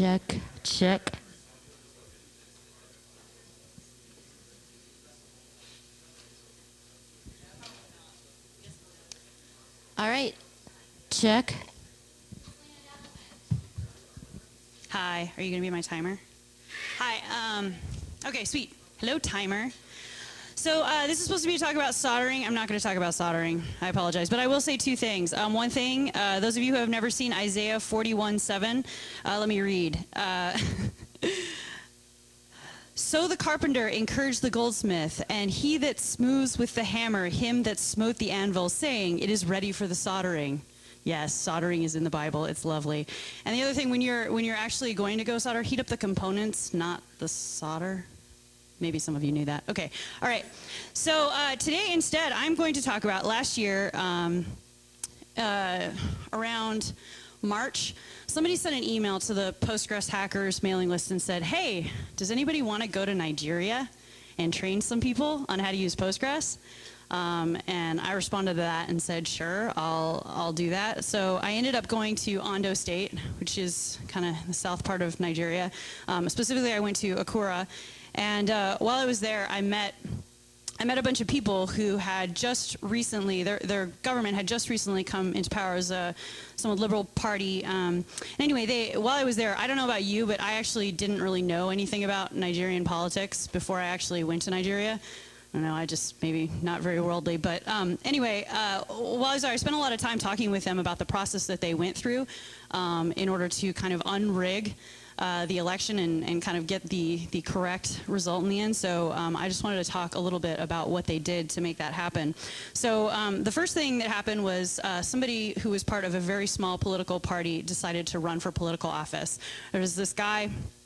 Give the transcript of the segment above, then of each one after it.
Check, check. All right, check. Hi, are you going to be my timer? Hi, okay, sweet. Hello, timer. So this is supposed to be a talk about soldering. I'm not going to talk about soldering. I apologize. But I will say two things. One thing, those of you who have never seen Isaiah 41:7, let me read. So the carpenter encouraged the goldsmith, and he that smooths with the hammer him that smote the anvil, saying, it is ready for the soldering. Yes, soldering is in the Bible. It's lovely. And the other thing, when you're actually going to go solder, heat up the components, not the solder. Maybe some of you knew that. Okay. All right. So today, instead, I'm going to talk about last year, around March, somebody sent an email to the Postgres hackers mailing list and said, hey, does anybody want to go to Nigeria and train some people on how to use Postgres? And I responded to that and said, sure, I'll do that. So I ended up going to Ondo State, which is kind of the south part of Nigeria. Specifically, I went to Akura. And while I was there, I met a bunch of people who had just recently, their government had just recently come into power as a somewhat liberal party. Anyway, while I was there, I don't know about you, but I actually didn't really know anything about Nigerian politics before I actually went to Nigeria. I don't know, I just maybe not very worldly. But anyway, while I was there, I spent a lot of time talking with them about the process that they went through in order to kind of unrig the election and kind of get the correct result in the end. So I just wanted to talk a little bit about what they did to make that happen. So the first thing that happened was somebody who was part of a very small political party decided to run for political office. There was this guy,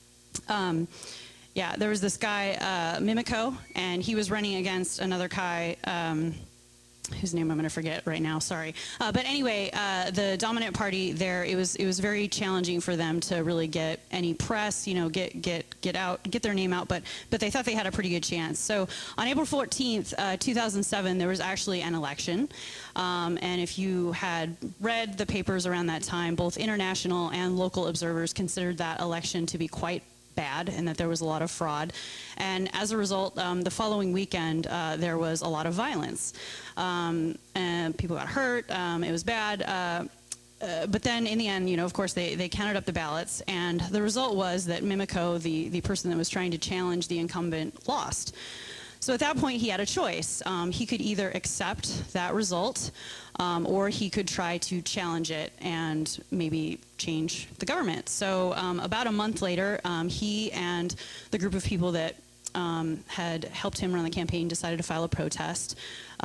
Mimiko, and he was running against another guy, whose name I'm going to forget right now, sorry. But anyway, the dominant party there, it was very challenging for them to really get any press, get their name out, but they thought they had a pretty good chance. So on April 14th, 2007, there was actually an election. And if you had read the papers around that time, both international and local observers considered that election to be quite bad and that there was a lot of fraud. And as a result, the following weekend, there was a lot of violence. And people got hurt. It was bad. But then in the end, of course, they counted up the ballots. And the result was that Mimiko, the person that was trying to challenge the incumbent, lost. So at that point, he had a choice. He could either accept that result, or he could try to challenge it and maybe change the government. So about a month later, he and the group of people that had helped him run the campaign decided to file a protest.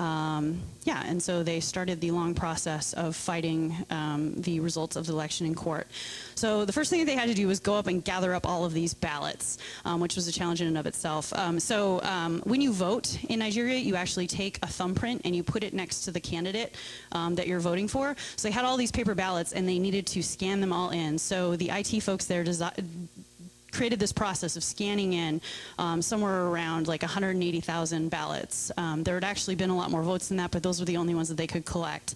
And so they started the long process of fighting the results of the election in court. So the first thing that they had to do was go up and gather up all of these ballots, which was a challenge in and of itself. When you vote in Nigeria, you actually take a thumbprint and you put it next to the candidate that you're voting for. So they had all these paper ballots and they needed to scan them all in. So the IT folks there created this process of scanning in somewhere around like 180,000 ballots. There had actually been a lot more votes than that, but those were the only ones that they could collect.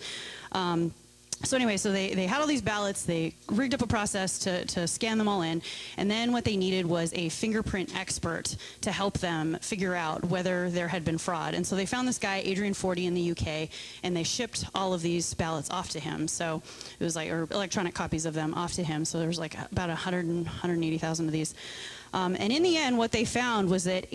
So they had all these ballots, they rigged up a process to scan them all in, and then what they needed was a fingerprint expert to help them figure out whether there had been fraud. And so they found this guy, Adrian Forty, in the UK, and they shipped all of these ballots off to him. So it was or electronic copies of them off to him. So there was about 180,000 of these. And in the end, what they found was that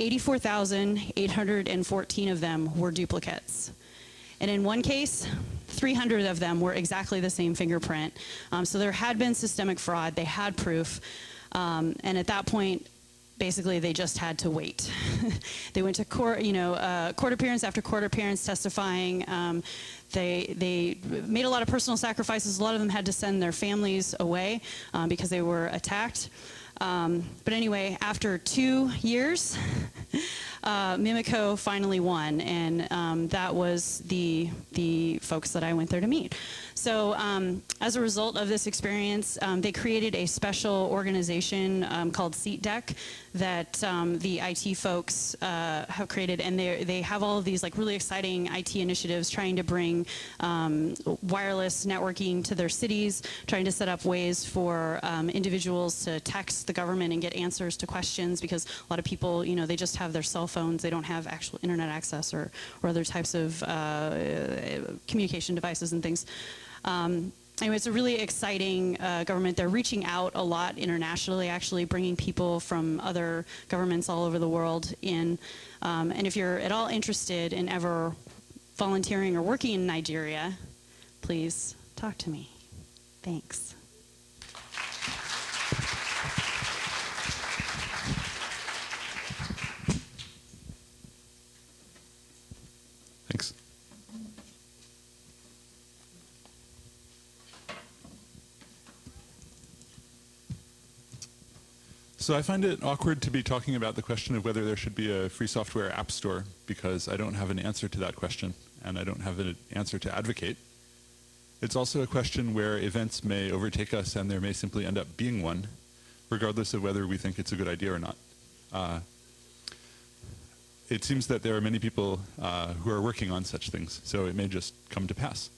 84,814 of them were duplicates. And in one case, 300 of them were exactly the same fingerprint. So there had been systemic fraud. They had proof. And at that point, basically, they just had to wait. They went to court, court appearance after court appearance testifying. They made a lot of personal sacrifices. A lot of them had to send their families away because they were attacked. But anyway, after 2 years, Mimico finally won, and that was the folks that I went there to meet. So as a result of this experience, they created a special organization called SeatDeck that the IT folks have created, and they have all of these like really exciting IT initiatives trying to bring wireless networking to their cities, trying to set up ways for individuals to text the government and get answers to questions, because a lot of people, you know, they just have their cell phones, they don't have actual internet access or other types of communication devices and things. Anyway, it's a really exciting government. They're reaching out a lot internationally, actually bringing people from other governments all over the world in. And if you're at all interested in ever volunteering or working in Nigeria, please talk to me. Thanks. Thanks. So I find it awkward to be talking about the question of whether there should be a free software app store, because I don't have an answer to that question, and I don't have an answer to advocate. It's also a question where events may overtake us, and there may simply end up being one, regardless of whether we think it's a good idea or not. It seems that there are many people who are working on such things, so it may just come to pass.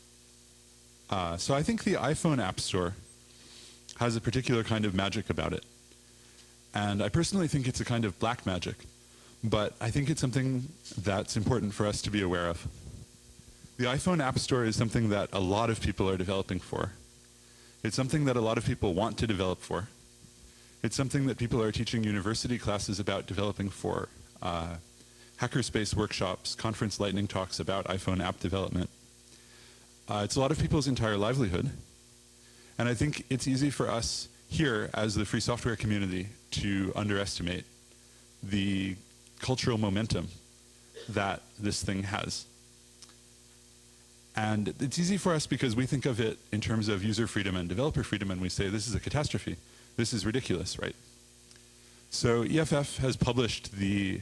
So I think the iPhone App Store has a particular kind of magic about it. And I personally think it's a kind of black magic, but I think it's something that's important for us to be aware of. The iPhone App Store is something that a lot of people are developing for. It's something that a lot of people want to develop for. It's something that people are teaching university classes about developing for. Hackerspace workshops, conference lightning talks about iPhone app development. It's a lot of people's entire livelihood. And I think it's easy for us here as the free software community to underestimate the cultural momentum that this thing has. And it's easy for us because we think of it in terms of user freedom and developer freedom, and we say this is a catastrophe. This is ridiculous, right? So EFF has published the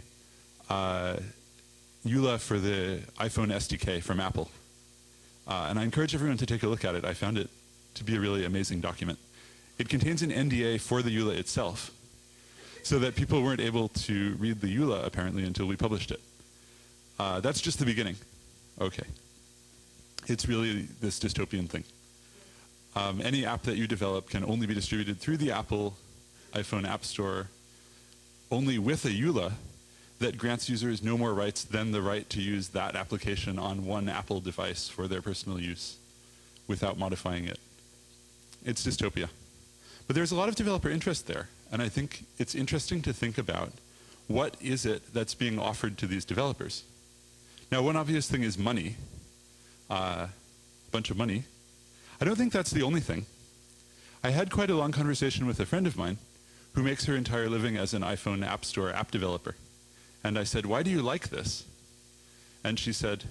EULA for the iPhone SDK from Apple. And I encourage everyone to take a look at it. I found it to be a really amazing document. It contains an NDA for the EULA itself, so that people weren't able to read the EULA, apparently, until we published it. That's just the beginning. Okay. It's really this dystopian thing. Any app that you develop can only be distributed through the Apple iPhone App Store, only with a EULA that grants users no more rights than the right to use that application on one Apple device for their personal use without modifying it. It's dystopia. But there's a lot of developer interest there, and I think it's interesting to think about what is it that's being offered to these developers. Now, one obvious thing is money, a bunch of money. I don't think that's the only thing. I had quite a long conversation with a friend of mine who makes her entire living as an iPhone App Store app developer. And I said, why do you like this? And she said,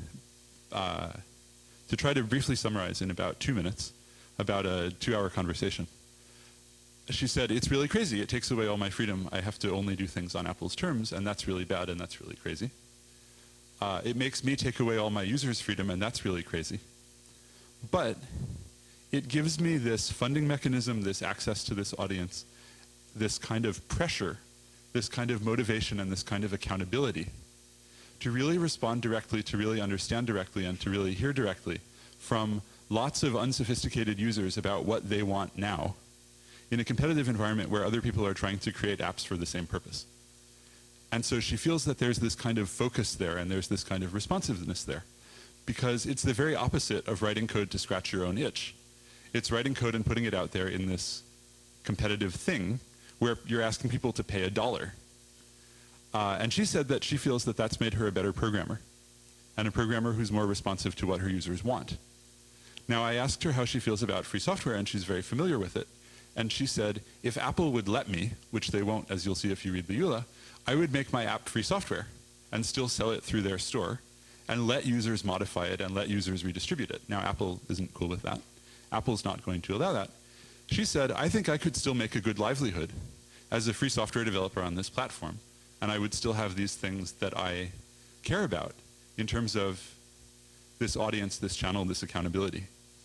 to try to briefly summarize in about 2 minutes, about a 2-hour conversation. She said, it's really crazy. It takes away all my freedom. I have to only do things on Apple's terms, and that's really bad, and that's really crazy. It makes me take away all my users' freedom, and that's really crazy. But it gives me this funding mechanism, this access to this audience, this kind of pressure, this kind of motivation, and this kind of accountability to really respond directly, to really understand directly, and to really hear directly from lots of unsophisticated users about what they want now in a competitive environment where other people are trying to create apps for the same purpose. And so she feels that there's this kind of focus there, and there's this kind of responsiveness there, because it's the very opposite of writing code to scratch your own itch. It's writing code and putting it out there in this competitive thing where you're asking people to pay $1. And she said that she feels that that's made her a better programmer, and a programmer who's more responsive to what her users want. Now, I asked her how she feels about free software, and she's very familiar with it. And she said, if Apple would let me, which they won't, as you'll see if you read the EULA, I would make my app free software and still sell it through their store and let users modify it and let users redistribute it. Now, Apple isn't cool with that. Apple's not going to allow that. She said, I think I could still make a good livelihood as a free software developer on this platform and I would still have these things that I care about in terms of this audience, this channel, this accountability.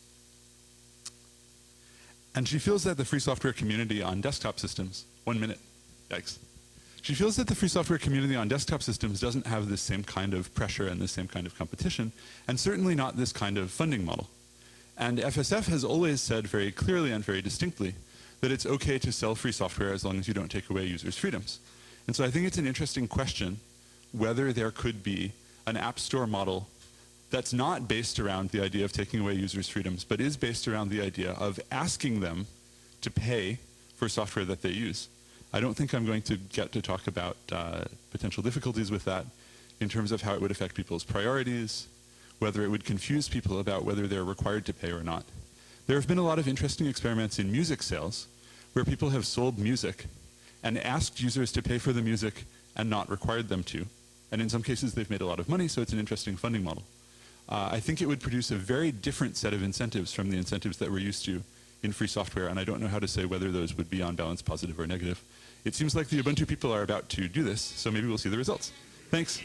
And she feels that the free software community on desktop systems, 1 minute, yikes. She feels that the free software community on desktop systems doesn't have this same kind of pressure and the same kind of competition, and certainly not this kind of funding model. And FSF has always said very clearly and very distinctly that it's okay to sell free software as long as you don't take away users' freedoms. And so I think it's an interesting question whether there could be an app store model that's not based around the idea of taking away users' freedoms, but is based around the idea of asking them to pay for software that they use. I don't think I'm going to get to talk about potential difficulties with that in terms of how it would affect people's priorities, whether it would confuse people about whether they're required to pay or not. There have been a lot of interesting experiments in music sales where people have sold music and asked users to pay for the music and not required them to. And in some cases, they've made a lot of money, so it's an interesting funding model. I think it would produce a very different set of incentives from the incentives that we're used to in free software, and I don't know how to say whether those would be on balance positive or negative. It seems like the Ubuntu people are about to do this, so maybe we'll see the results. Thanks.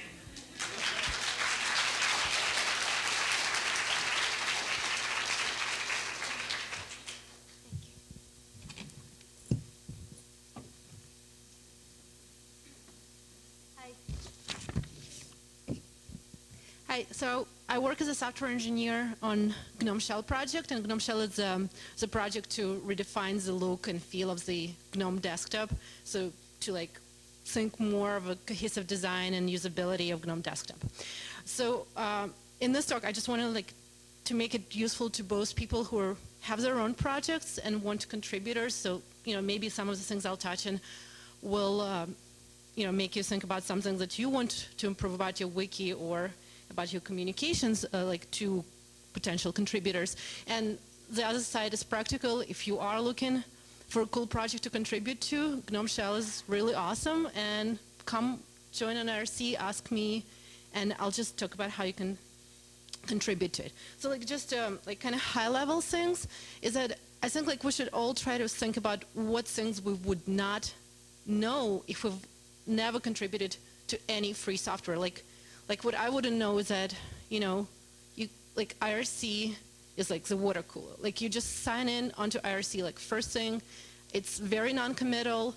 Hi, so I work as a software engineer on GNOME Shell project, and GNOME Shell is a project to redefine the look and feel of the GNOME desktop, so to like think more of a cohesive design and usability of GNOME desktop. So in this talk, I just want to make it useful to both people who have their own projects and want contributors. So maybe some of the things I'll touch on will make you think about something that you want to improve about your wiki or about your communications to potential contributors. And the other side is practical. If you are looking for a cool project to contribute to, GNOME Shell is really awesome, and come join on IRC, ask me, and I'll just talk about how you can contribute to it. So just kind of high level things is that I think we should all try to think about what things we would not know if we've never contributed to any free software. Like what I wouldn't know is that, IRC is like the water cooler. You just sign in onto IRC first thing. It's very non-committal.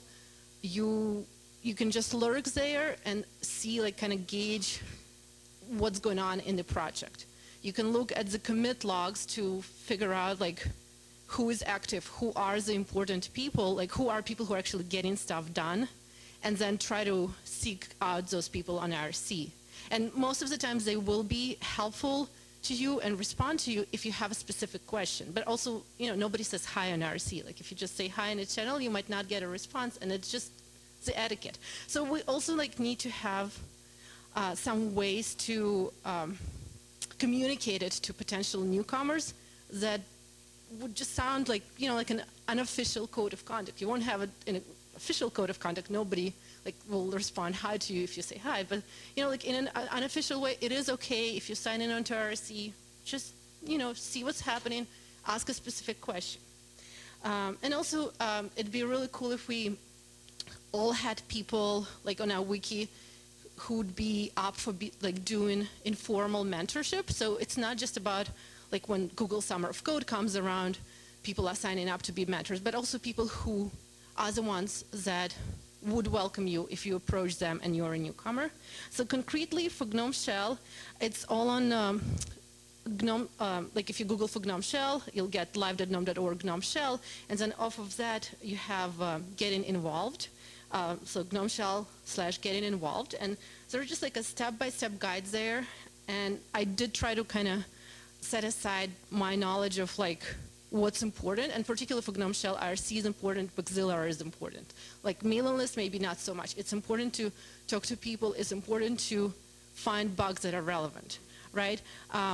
You can just lurk there and see kind of gauge what's going on in the project. You can look at the commit logs to figure out who is active, who are the important people, who are people who are actually getting stuff done, and then try to seek out those people on IRC. And most of the times they will be helpful to you and respond to you if you have a specific question. But also, nobody says hi on IRC. If you just say hi in a channel, you might not get a response, and it's just the etiquette. So we also need to have some ways to communicate it to potential newcomers that would just sound like an unofficial code of conduct. You won't have an official code of conduct. Nobody will respond hi to you if you say hi, but in an unofficial way, it is okay if you sign in onto RC, just see what's happening, ask a specific question. And also, it'd be really cool if we all had people on our wiki who'd be up for doing informal mentorship. So it's not just about when Google Summer of Code comes around, people are signing up to be mentors, but also people who are the ones that would welcome you if you approach them and you're a newcomer. So concretely for GNOME Shell, it's all on GNOME, if you Google for GNOME Shell, you'll get live.gnome.org GNOME Shell, and then off of that you have Getting Involved. So GNOME Shell/Getting Involved, and there's just a step-by-step guide there, and I did try to kind of set aside my knowledge of what's important, and particularly for GNOME Shell, IRC is important, Auxiliary is important. Mailing list, maybe not so much. It's important to talk to people. It's important to find bugs that are relevant, right?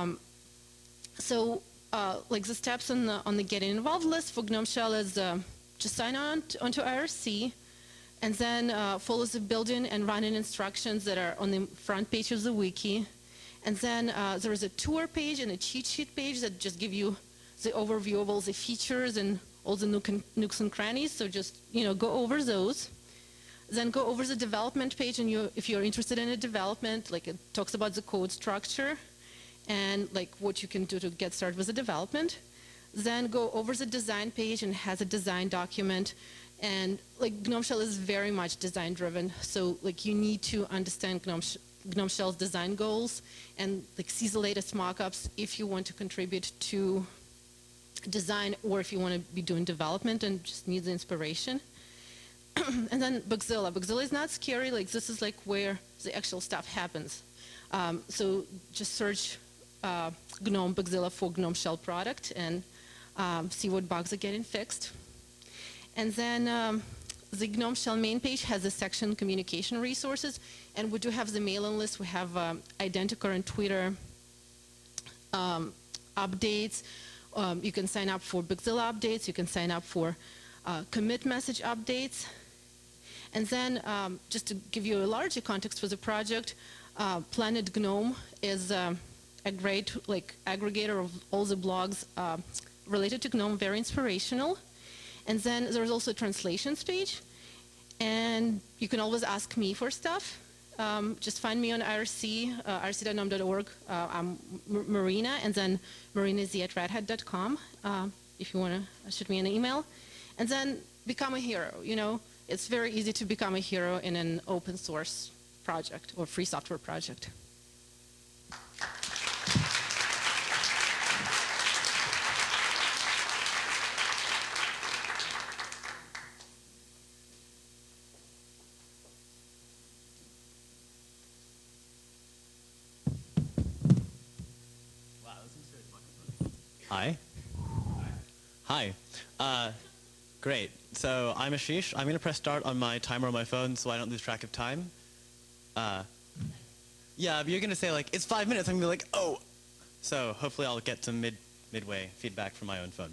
So the steps on the Getting Involved list for GNOME Shell is just sign on onto IRC, and then follow the building and running instructions that are on the front page of the wiki. And then there is a tour page and a cheat sheet page that just give you the overview of all the features and all the nooks and crannies. So just go over those. Then go over the development page, and if you're interested in a development, like it talks about the code structure and like what you can do to get started with the development. Then go over the design page and has a design document. And like GNOME Shell is very much design driven, so like you need to understand GNOME Shell's design goals and like see the latest mockups if you want to contribute to design, or if you want to be doing development and just need the inspiration. And then Bugzilla. Bugzilla is not scary. Like this is like where the actual stuff happens. So just search GNOME Bugzilla for GNOME Shell product and see what bugs are getting fixed. And then the GNOME Shell main page has a section communication resources, and we do have the mailing list. We have Identicore and Twitter updates. You can sign up for Bugzilla updates. You can sign up for commit message updates. And then just to give you a larger context for the project, Planet GNOME is a great like aggregator of all the blogs related to GNOME, very inspirational. And then there's also a translations page, and you can always ask me for stuff. Just find me on IRC, irc.gnome.org. I'm Marina, and then marinaz@redhat.com if you want to shoot me an email. And then become a hero. You know, it's very easy to become a hero in an open source project or free software project. Hi. Hi. Great. So I'm Ashish. I'm going to press start on my timer on my phone so I don't lose track of time. Yeah, but you're going to say, like, it's 5 minutes. I'm going to be like, oh. So hopefully I'll get some midway feedback from my own phone.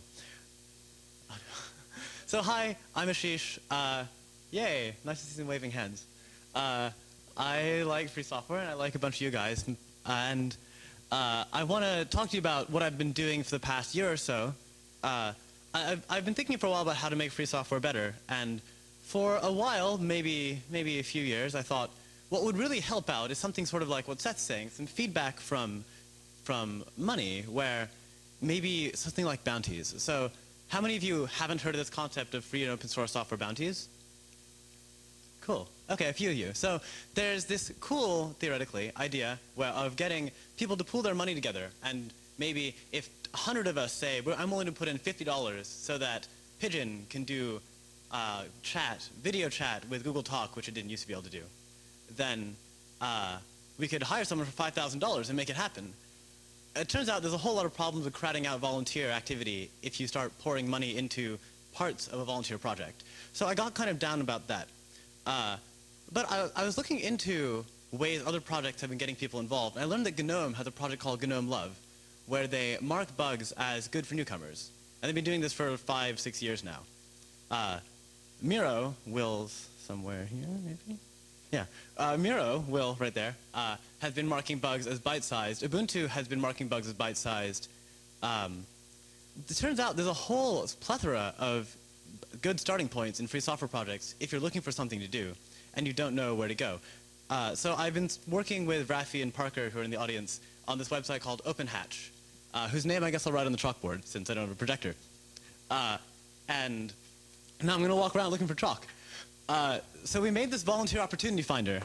So hi, I'm Ashish. Yay, nice to see some waving hands. I like free software, and I like a bunch of you guys. And I want to talk to you about what I've been doing for the past year or so. I've been thinking for a while about how to make free software better, and for a while, maybe a few years, I thought what would really help out is something sort of like what Seth's saying, some feedback from money, where maybe something like bounties. So how many of you haven't heard of this concept of free and open source software bounties? Cool. Okay, a few of you. So there's this cool, theoretically, idea of getting people to pool their money together. And maybe if 100 of us say, I'm willing to put in $50 so that Pigeon can do video chat with Google Talk, which it didn't used to be able to do, then we could hire someone for $5,000 and make it happen. It turns out there's a whole lot of problems with crowding out volunteer activity if you start pouring money into parts of a volunteer project. So I got kind of down about that. But I was looking into ways other projects have been getting people involved, and I learned that GNOME has a project called GNOME Love, where they mark bugs as good for newcomers. And they've been doing this for 5-6 years now. Miro, Will's somewhere here, maybe? Yeah, Miro, Will, right there, has been marking bugs as bite-sized. Ubuntu has been marking bugs as bite-sized. It turns out there's a whole plethora of good starting points in free software projects if you're looking for something to do and you don't know where to go. So I've been working with Rafi and Parker, who are in the audience, on this website called OpenHatch, whose name I guess I'll write on the chalkboard since I don't have a projector. And now I'm going to walk around looking for chalk. So we made this volunteer opportunity finder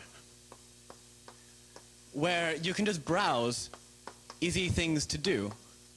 where you can just browse easy things to do.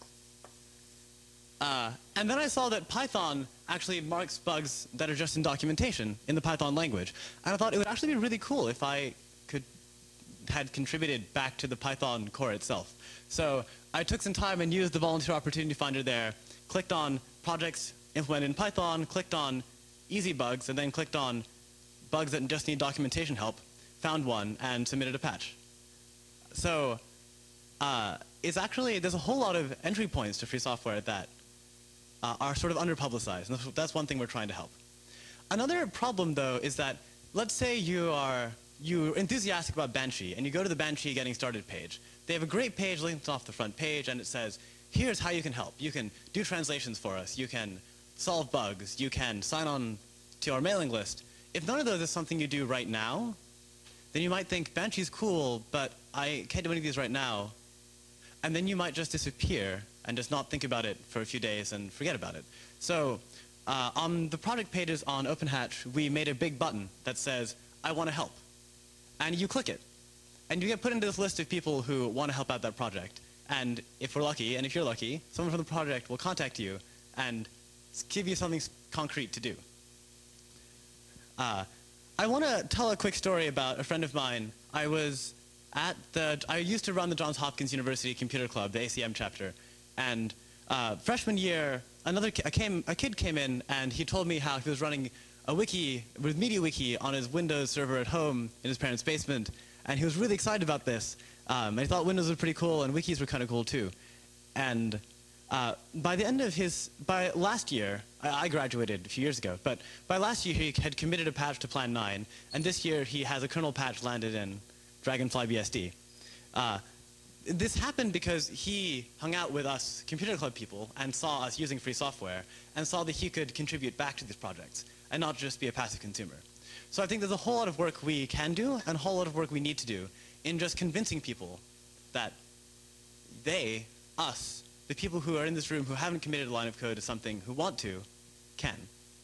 And then I saw that Python actually marks bugs that are just in documentation in the Python language. And I thought it would actually be really cool if I had contributed back to the Python core itself. So I took some time and used the volunteer opportunity finder there, clicked on projects implemented in Python, clicked on easy bugs, and then clicked on bugs that just need documentation help, found one, and submitted a patch. So it's actually, there's a whole lot of entry points to free software that are sort of underpublicized, and that's one thing we're trying to help. Another problem, though, is that let's say you're enthusiastic about Banshee, and you go to the Banshee Getting Started page. They have a great page linked off the front page, and it says, here's how you can help. You can do translations for us. You can solve bugs. You can sign on to our mailing list. if none of those is something you do right now, then you might think, Banshee's cool, but I can't do any of these right now. And then you might just disappear and just not think about it for a few days and forget about it. So on the project pages on OpenHatch, we made a big button that says, I want to help. And you click it. And you get put into this list of people who want to help out that project. And if we're lucky, and if you're lucky, someone from the project will contact you and give you something concrete to do. I want to tell a quick story about a friend of mine. I used to run the Johns Hopkins University Computer Club, the ACM chapter. And freshman year, a kid came in and he told me how he was running a wiki with MediaWiki on his Windows server at home in his parents' basement. And he was really excited about this. And he thought Windows was pretty cool and wikis were kind of cool too. And by last year, I graduated a few years ago, but by last year he had committed a patch to Plan 9, and this year he has a kernel patch landed in Dragonfly BSD. This happened because he hung out with us computer club people and saw us using free software and saw that he could contribute back to these projects and not just be a passive consumer. So I think there's a whole lot of work we can do and a whole lot of work we need to do in just convincing people that us, the people who are in this room who haven't committed a line of code to something who want to, can.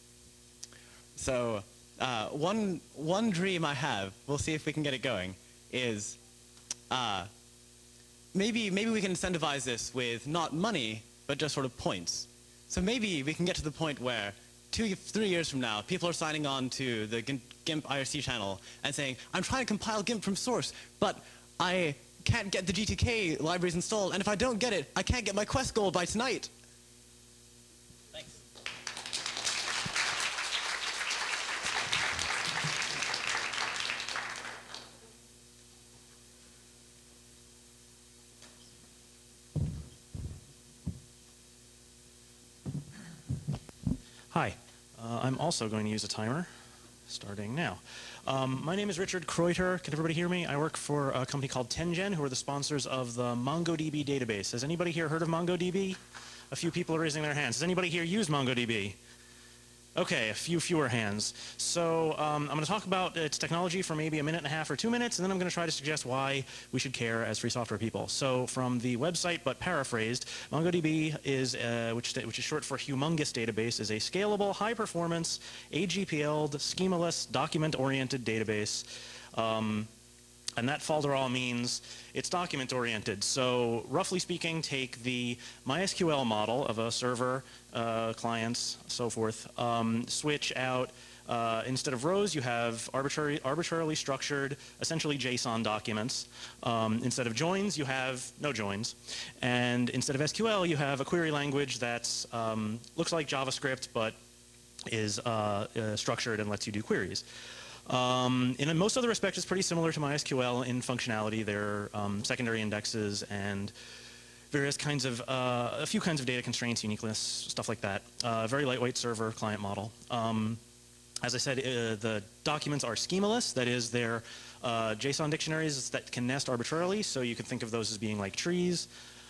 So one dream I have, we'll see if we can get it going, is maybe we can incentivize this with not money, but just sort of points. So maybe we can get to the point where 2-3 years from now, people are signing on to the GIMP IRC channel and saying, I'm trying to compile GIMP from source, but I can't get the GTK libraries installed, and if I don't get it, I can't get my Quest goal by tonight. Thanks. Hi, I'm also going to use a timer, starting now. My name is Richard Kreuter. Can everybody hear me? I work for a company called Tengen, who are the sponsors of the MongoDB database. Has anybody here heard of MongoDB? A few people are raising their hands. Has anybody here used MongoDB? Okay, a few fewer hands. So I'm going to talk about its technology for maybe 1.5 minutes or 2 minutes, and then I'm going to try to suggest why we should care as free software people. So from the website, but paraphrased, MongoDB is, which is short for Humongous Database, is a scalable, high-performance, AGPL'd, schemaless, document-oriented database. And that falderall means it's document-oriented. So roughly speaking, take the MySQL model of a server, clients, so forth, switch out, instead of rows, you have arbitrarily structured, essentially JSON documents. Instead of joins, you have no joins. And instead of SQL, you have a query language that looks like JavaScript, but is structured and lets you do queries. In most other respects, it's pretty similar to MySQL in functionality. There are secondary indexes and various kinds of, a few kinds of data constraints, uniqueness, stuff like that. Very lightweight server client model. As I said, the documents are schemaless. That is, they're JSON dictionaries that can nest arbitrarily. So you can think of those as being like trees.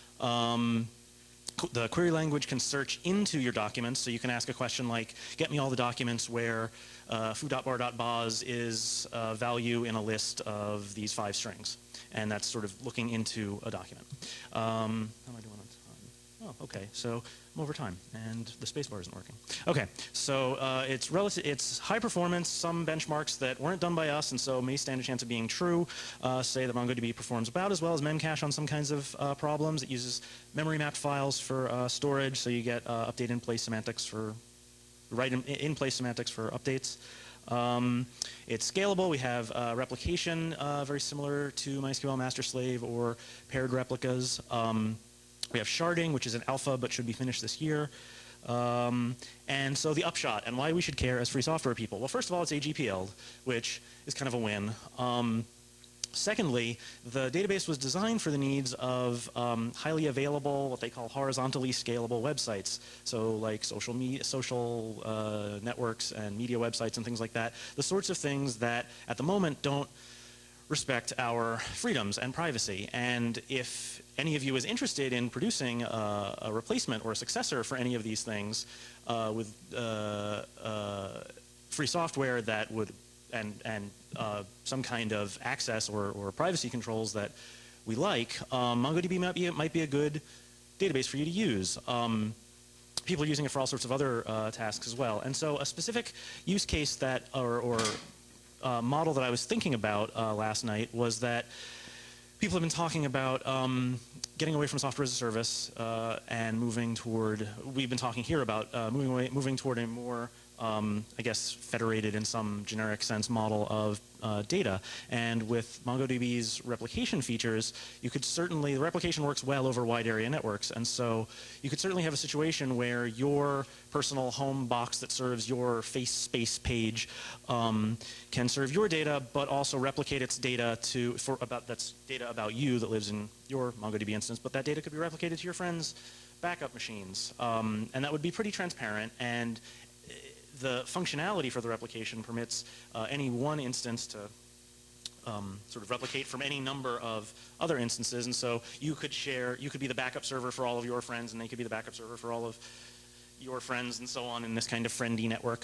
The query language can search into your documents, so you can ask a question like, get me all the documents where foo.bar.baz is value in a list of these 5 strings. And that's sort of looking into a document. How am I doing on time? Oh, okay, so I'm over time, and the spacebar isn't working. Okay, so it's high performance. Some benchmarks that weren't done by us, and so may stand a chance of being true, say that MongoDB performs about as well as Memcache on some kinds of problems. It uses memory mapped files for storage, so you get update in-place semantics for in-place semantics for updates. It's scalable. We have replication, very similar to MySQL master slave or paired replicas. We have sharding, which is an alpha but should be finished this year. And so the upshot and why we should care as free software people. Well, first of all, it's AGPL, which is kind of a win. Secondly, the database was designed for the needs of highly available, what they call horizontally scalable websites. So like social networks and media websites and things like that. The sorts of things that at the moment don't respect our freedoms and privacy. And if any of you is interested in producing a replacement or a successor for any of these things with free software that would, and some kind of access or privacy controls that we like, MongoDB might be a good database for you to use. People are using it for all sorts of other tasks as well. And so a specific use case that, or model that I was thinking about last night was that people have been talking about getting away from software as a service and moving toward, we've been talking here about moving toward a more, I guess, federated in some generic sense model of data. And with MongoDB's replication features, you could certainly, the replication works well over wide area networks. And so you could certainly have a situation where your personal home box that serves your face space page can serve your data, but also replicate its data that's data about you that lives in your MongoDB instance, but that data could be replicated to your friends' backup machines. And that would be pretty transparent, and the functionality for the replication permits any one instance to sort of replicate from any number of other instances. And so you could share, you could be the backup server for all of your friends, and they could be the backup server for all of your friends, and so on in this kind of friendy network.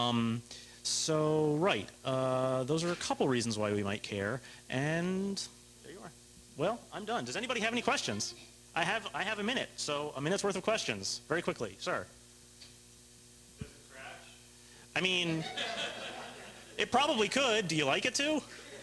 So right, those are a couple reasons why we might care. And there you are. Well, I'm done. Does anybody have any questions? I have a minute, so a minute's worth of questions, very quickly. Sir. I mean, it probably could. Do you like it to?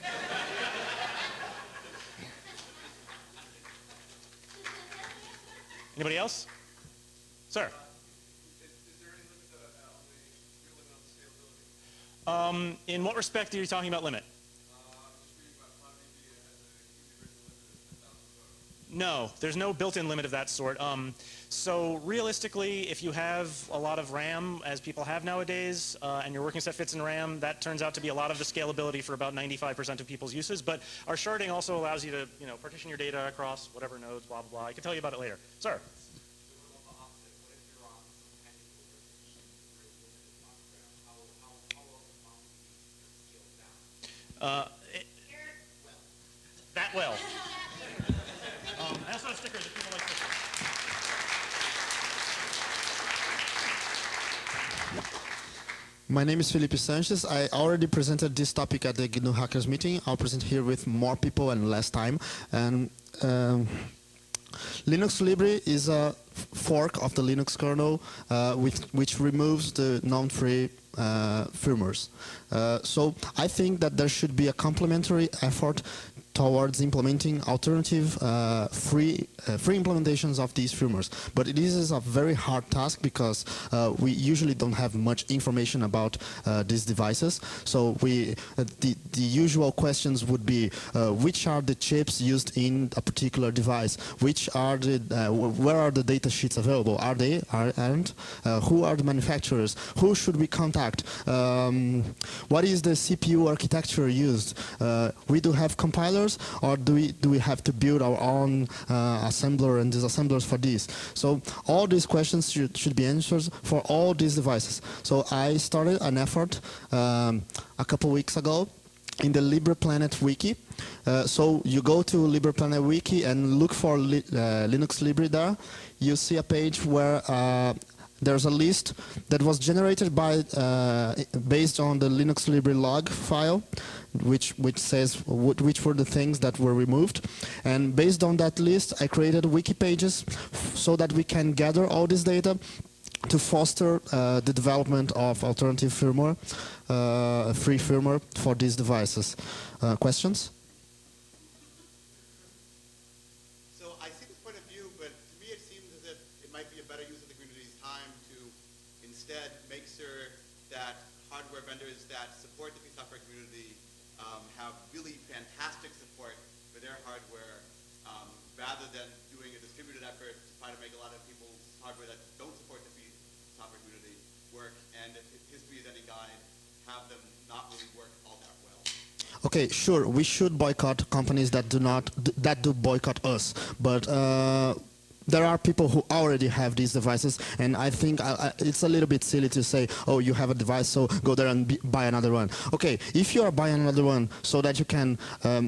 Anybody else? Sir. Is there any limit to your limit on the scalability? In what respect are you talking about limit? Just reading about MongoDB has a universal limit of 10,000 votes. No, there's no built-in limit of that sort. So realistically, if you have a lot of RAM, as people have nowadays, and your working set fits in RAM, that turns out to be a lot of the scalability for about 95% of people's uses. But our sharding also allows you to, partition your data across whatever nodes, blah, blah, blah. I can tell you about it later. Sir. That well. I also have stickers if people like stickers. My name is Felipe Sanchez. I already presented this topic at the GNU Hackers meeting. I'll present here with more people and less time. And Linux Libre is a fork of the Linux kernel which removes the non-free firmwares. So I think that there should be a complementary effort towards implementing alternative free implementations of these firmwares. But this is a very hard task because we usually don't have much information about these devices. So the usual questions would be which are the chips used in a particular device? Which are where are the data sheets available? Are they? Aren't? Who are the manufacturers? Who should we contact? What is the CPU architecture used? We do have compilers, or do we have to build our own assembler and disassemblers for this? So all these questions should be answered for all these devices. So I started an effort a couple weeks ago in the LibrePlanet wiki. So you go to LibrePlanet wiki and look for Linux Libre there. You see a page where there's a list that was generated by based on the Linux Libre log file, which says which were the things that were removed. And based on that list, I created wiki pages so that we can gather all this data to foster the development of alternative firmware, free firmware for these devices. Questions? So I see this point of view, but to me it seems as if it might be a better use of the community's time to instead make sure that hardware vendors that support the free software community have really fantastic support for their hardware, rather than doing a distributed effort to try to make a lot of people's hardware that don't support the free software community work, and if history is any guide, have them not really work all that well. Okay, sure. We should boycott companies that do boycott us, but there are people who already have these devices, and I think it's a little bit silly to say, oh, you have a device, so go there and buy another one. Okay, if you are buying another one so that you can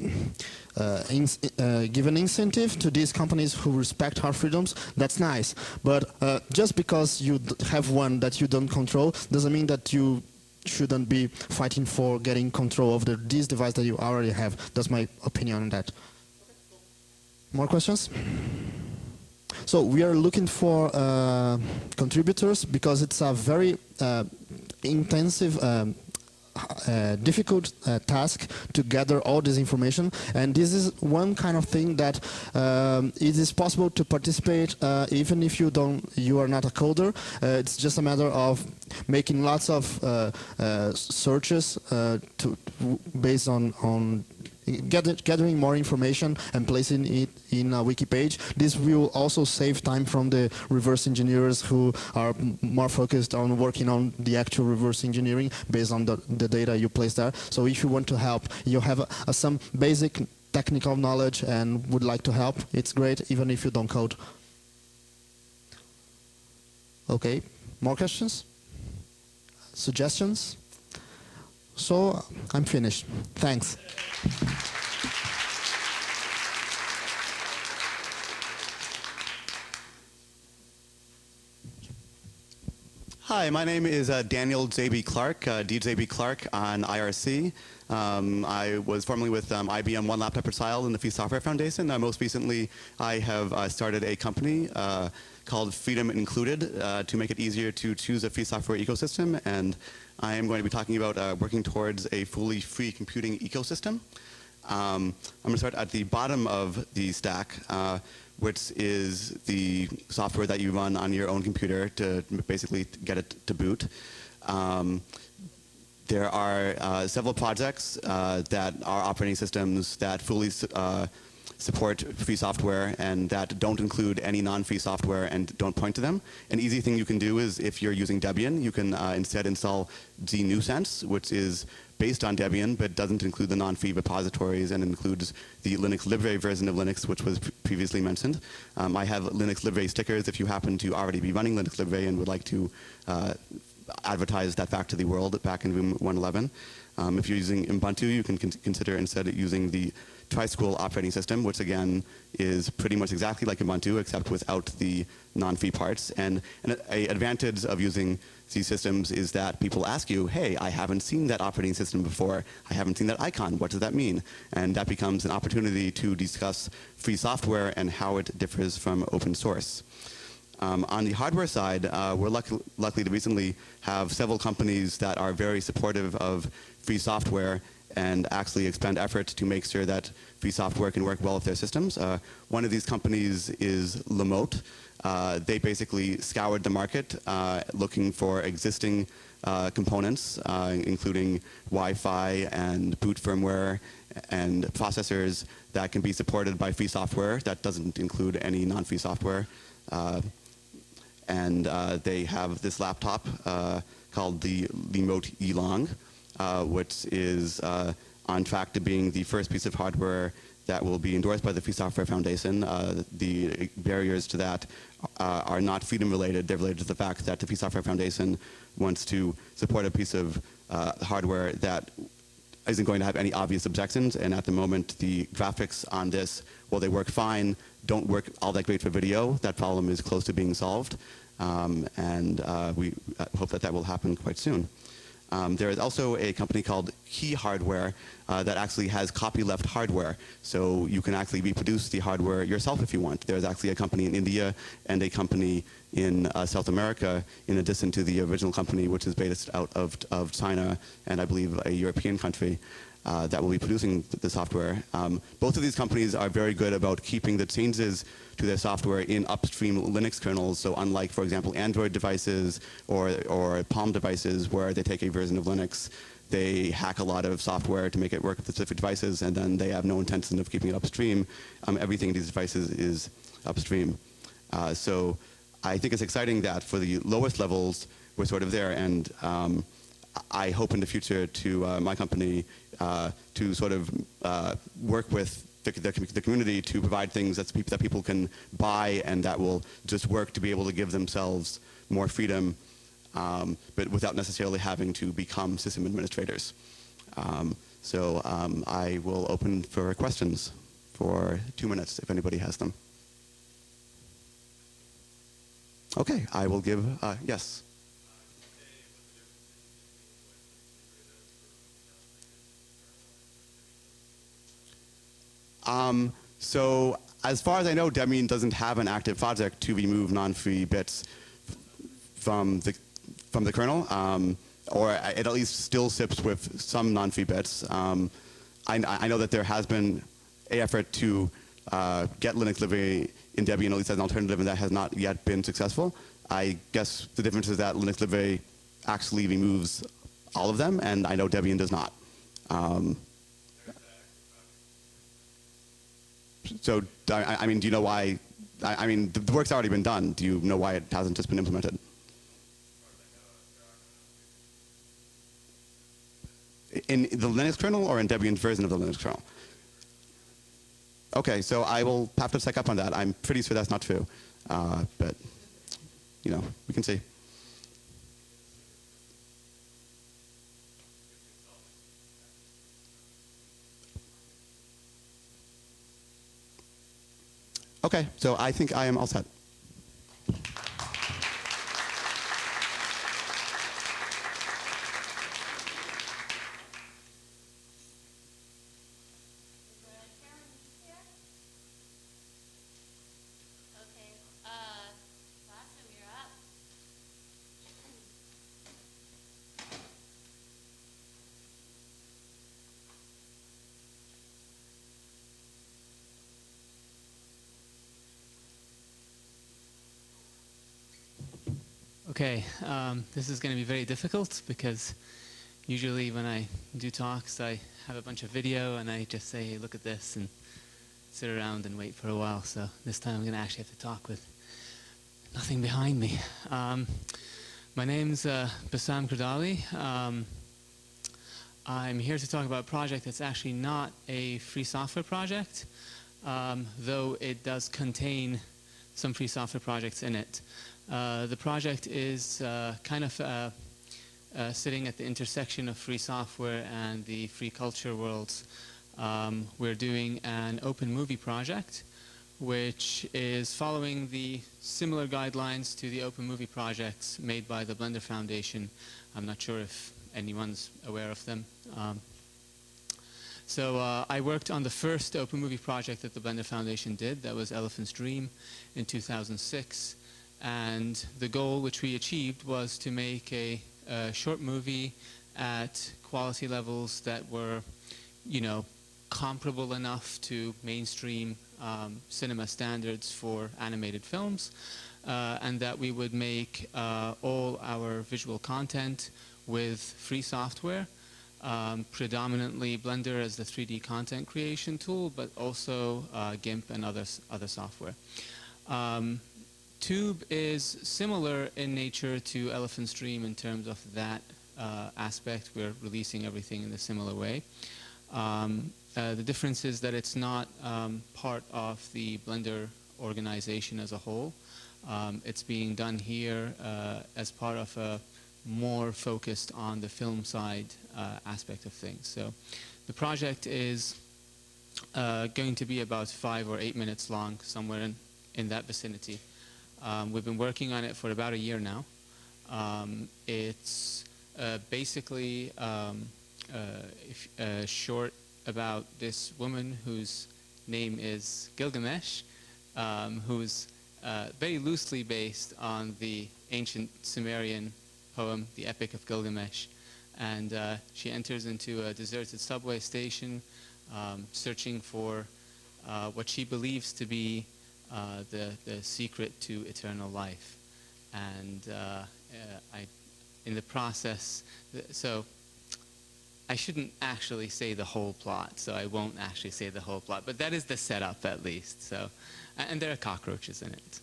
give an incentive to these companies who respect our freedoms, that's nice. But just because you have one that you don't control doesn't mean that you shouldn't be fighting for getting control of this device that you already have. That's my opinion on that. More questions? So we are looking for contributors because it's a very intensive, difficult task to gather all this information, and this is one kind of thing that it is possible to participate even if you are not a coder. It's just a matter of making lots of searches based on gathering more information and placing it in a wiki page. This will also save time from the reverse engineers who are more focused on working on the actual reverse engineering based on the data you place there. So if you want to help, you have some basic technical knowledge and would like to help, it's great even if you don't code. Okay, more questions? Suggestions? So I'm finished. Thanks. Hi, my name is Daniel J.B. Clark, D.J.B. Clark on IRC. I was formerly with IBM One Laptop per Child and the Free Software Foundation. Most recently, I have started a company called Freedom Included to make it easier to choose a free software ecosystem. And I am going to be talking about working towards a fully free computing ecosystem. I'm going to start at the bottom of the stack, which is the software that you run on your own computer to basically get it to boot. There are several projects that are operating systems that fully support free software and that don't include any non-free software and don't point to them. An easy thing you can do is if you're using Debian, you can instead install GNuSense, which is based on Debian but doesn't include the non-free repositories and includes the Linux Libre version of Linux, which was previously mentioned. I have Linux Libre stickers if you happen to already be running Linux Libre and would like to advertise that back to the world back in Room 111. If you're using Ubuntu, you can consider instead using the TriSchool operating system, which again is pretty much exactly like Ubuntu except without the non-free parts. And an advantage of using these systems is that people ask you, hey, I haven't seen that operating system before. I haven't seen that icon. What does that mean? And that becomes an opportunity to discuss free software and how it differs from open source. On the hardware side, we're lucky to recently have several companies that are very supportive of free software and actually expend effort to make sure that free software can work well with their systems. One of these companies is Lamote. They basically scoured the market looking for existing components, including Wi-Fi and boot firmware and processors that can be supported by free software. That doesn't include any non-free software. And they have this laptop called the Lamote Yilong, which is on track to being the first piece of hardware that will be endorsed by the Free Software Foundation. The barriers to that are not freedom related. They're related to the fact that the Free Software Foundation wants to support a piece of hardware that isn't going to have any obvious objections. And at the moment, the graphics on this, while they work fine, don't work all that great for video. That problem is close to being solved. And we hope that that will happen quite soon. There is also a company called Key Hardware that actually has copyleft hardware. So you can actually reproduce the hardware yourself if you want. There's actually a company in India and a company in South America, in addition to the original company, which is based out of China and I believe a European country. That will be producing the software. Both of these companies are very good about keeping the changes to their software in upstream Linux kernels. So unlike, for example, Android devices or Palm devices where they take a version of Linux, they hack a lot of software to make it work with specific devices, and then they have no intention of keeping it upstream. Everything in these devices is upstream. So I think it's exciting that for the lowest levels, we're sort of there. And I hope in the future to my company to sort of work with the community to provide things that people can buy and that will just work to be able to give themselves more freedom, but without necessarily having to become system administrators. So I will open for questions for 2 minutes if anybody has them. Okay, I will give, yes. So as far as I know, Debian doesn't have an active project to remove non-free bits from the kernel, or it at least still sips with some non-free bits. I know that there has been an effort to get Linux Libre in Debian, at least as an alternative, and that has not yet been successful. I guess the difference is that Linux Libre actually removes all of them, and I know Debian does not. So, I mean, do you know why? I mean, the work's already been done. Do you know why it hasn't just been implemented? In the Linux kernel or in Debian's version of the Linux kernel? Okay, so I will have to check up on that. I'm pretty sure that's not true. But, you know, we can see. Okay, so I think I am all set. Okay, this is going to be very difficult because usually when I do talks, I have a bunch of video and I just say, hey, look at this, and sit around and wait for a while. So this time I'm going to actually have to talk with nothing behind me. My name's Bassam Kurdali. I'm here to talk about a project that's actually not a free software project, though it does contain some free software projects in it. The project is kind of sitting at the intersection of free software and the free culture worlds. We're doing an open movie project, which is following the similar guidelines to the open movie projects made by the Blender Foundation. I'm not sure if anyone's aware of them. So I worked on the first open movie project that the Blender Foundation did. That was Elephant's Dream in 2006. And the goal which we achieved was to make a short movie at quality levels that were, you know, comparable enough to mainstream cinema standards for animated films, and that we would make all our visual content with free software, predominantly Blender as the 3D content creation tool, but also GIMP and other software. Tube is similar in nature to Elephant's Dream in terms of that aspect. We're releasing everything in a similar way. The difference is that it's not part of the Blender organization as a whole. It's being done here as part of a more focused on the film side aspect of things. So the project is going to be about 5 or 8 minutes long, somewhere in that vicinity. We've been working on it for about a year now. It's basically short about this woman whose name is Gilgamesh, who's very loosely based on the ancient Sumerian poem, the Epic of Gilgamesh. And she enters into a deserted subway station, searching for what she believes to be the secret to eternal life. And in the process, so I shouldn't actually say the whole plot, so I won't actually say the whole plot, but that is the setup at least. So, and there are cockroaches in it.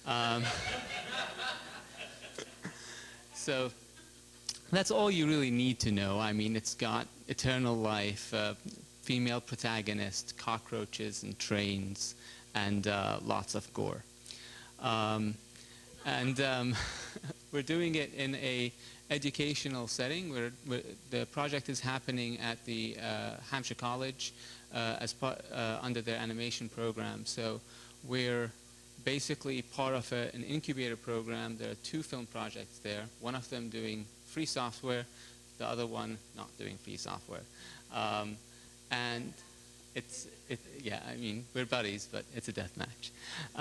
So that's all you really need to know. I mean, it's got eternal life, female protagonist, cockroaches and trains, and lots of gore. We're doing it in a educational setting. The project is happening at the Hampshire College as under their animation program. So we're basically part of an incubator program. There are 2 film projects there, one of them doing free software, the other one not doing free software. And yeah, I mean, we're buddies, but it's a death match.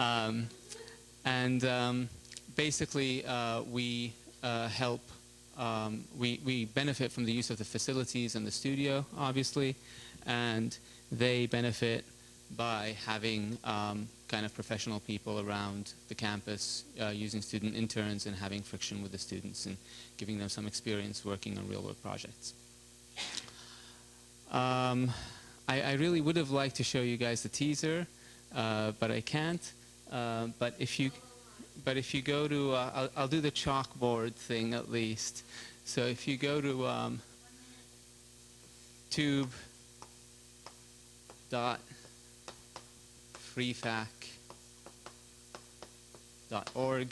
Basically, we help, we benefit from the use of the facilities and the studio, obviously, and they benefit by having kind of professional people around the campus using student interns and having friction with the students and giving them some experience working on real-world projects. I really would have liked to show you guys the teaser, but I can't. But if you go to, I'll do the chalkboard thing at least. So if you go to tube.freefac.org,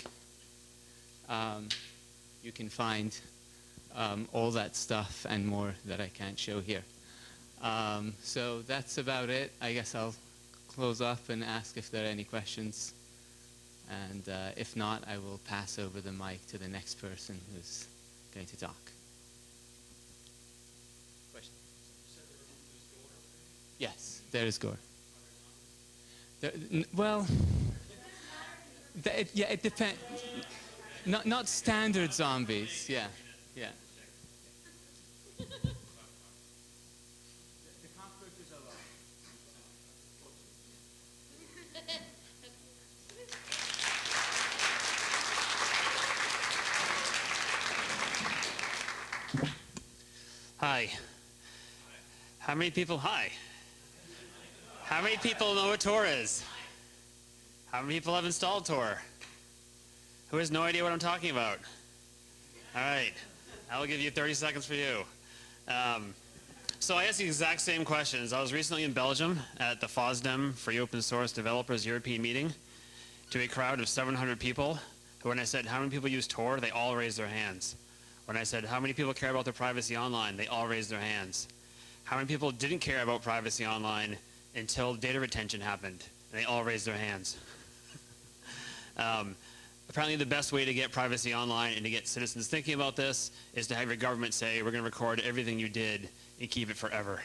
you can find all that stuff and more that I can't show here. So that's about it. I guess I'll close up and ask if there are any questions. And if not, I will pass over the mic to the next person who's going to talk. Question? Yes, there is gore. Well, yeah, it depends. Not standard zombies. Yeah, yeah. Hi. How many people, hi. How many people know what Tor is? How many people have installed Tor? Who has no idea what I'm talking about? All right, I will give you 30 seconds for you. So I asked the exact same questions. I was recently in Belgium at the FOSDEM, Free Open Source Developers European meeting, to a crowd of 700 people, who when I said, how many people use Tor, they all raised their hands. When I said, how many people care about their privacy online, they all raised their hands. How many people didn't care about privacy online until data retention happened, and they all raised their hands. Apparently the best way to get privacy online and to get citizens thinking about this is to have your government say, we're going to record everything you did and keep it forever.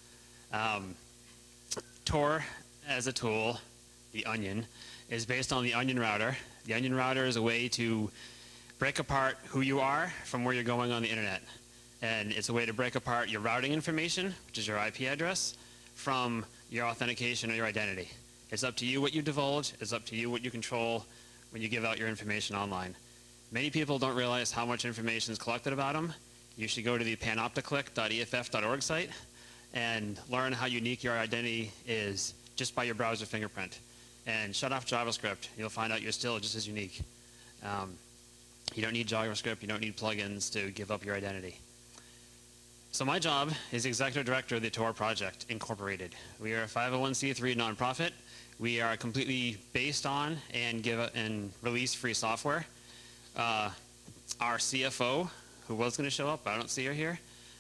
Tor as a tool, the Onion, is based on the Onion router. The Onion router is a way to break apart who you are from where you're going on the internet. And it's a way to break apart your routing information, which is your IP address, from your authentication or your identity. It's up to you what you divulge. It's up to you what you control when you give out your information online. Many people don't realize how much information is collected about them. You should go to the panopticlick.eff.org site and learn how unique your identity is just by your browser fingerprint. And shut off JavaScript. You'll find out you're still just as unique. You don't need JavaScript. You don't need plugins to give up your identity. So my job is Executive Director of the Tor Project, Incorporated. We are a 501c3 nonprofit. We are completely based on and release free software. Our CFO, who was going to show up, but I don't see her here,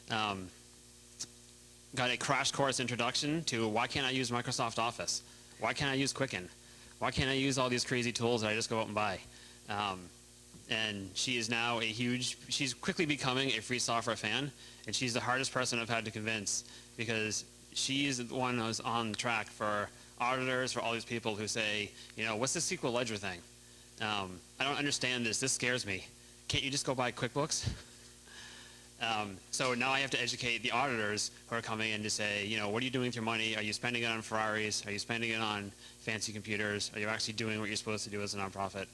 got a crash course introduction to why can't I use Microsoft Office? Why can't I use Quicken? Why can't I use all these crazy tools that I just go out and buy? And she is now she's quickly becoming a free software fan, and she's the hardest person I've had to convince because she's the one who's on track for auditors, for all these people who say, you know, what's this SQL Ledger thing? I don't understand this. This scares me. Can't you just go buy QuickBooks? So now I have to educate the auditors who are coming in to say, you know, what are you doing with your money? Are you spending it on Ferraris? Are you spending it on fancy computers? Are you actually doing what you're supposed to do as a nonprofit?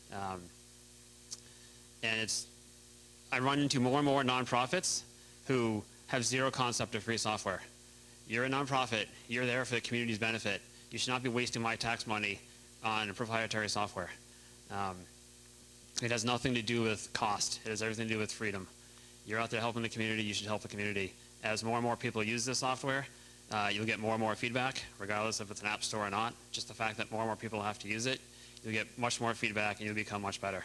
And I run into more and more nonprofits who have zero concept of free software. You're a nonprofit. You're there for the community's benefit. You should not be wasting my tax money on proprietary software. It has nothing to do with cost. It has everything to do with freedom. You're out there helping the community. You should help the community. As more and more people use this software, you'll get more and more feedback, regardless if it's an app store or not. Just the fact that more and more people have to use it, you'll get much more feedback and you'll become much better.